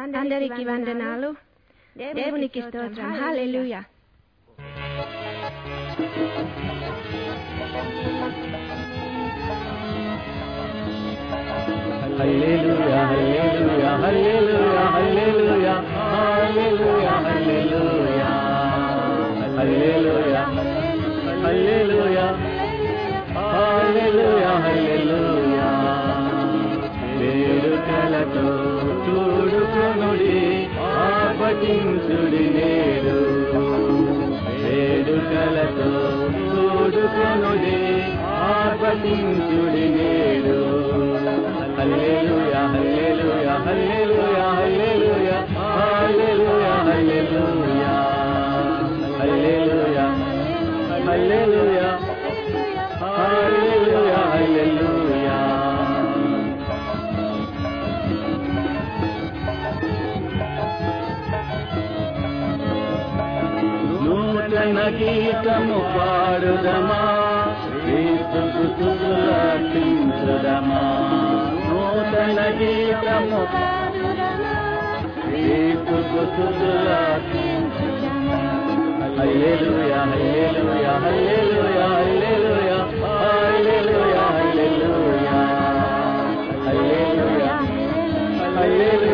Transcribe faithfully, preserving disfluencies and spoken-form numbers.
అందరికి వందనాలు. దేవునికి స్తోత్రం. హల్లెలూయా. హల్లెలూయా హల్లెలూయా హల్లెలూయా హల్లెలూయా హల్లెలూయా హల్లెలూయా హల్లెలూయా హల్లెలూయా హల్లెలూయా హల్లెలూయా వేడుకలతో చూడుకొనుడి ఆపటించుడి నేడు వేడుకలతో చూడుకొనుడి ఆపటించుడి నేడు హల్లెలూయా హల్లెలూయా హల్లెలూయా హల్లెలూయా హల్లెలూయా హల్లెలూయా హల్లెలూయా హల్లెలూయా హల్లెలూయా హల్లెలూయా నూతన గీతము పాడుదమా యేసుకు స్తుతులర్పించుదమా నూతన గీతము యేసుకు స్తుతులర్పించుదమా హల్లెలూయా హల్లెలూయా హల్లెలూయా హల్లెలూయా హల్లెలూయా హల్లెలూయా హల్లెలూయా హల్లెలూయా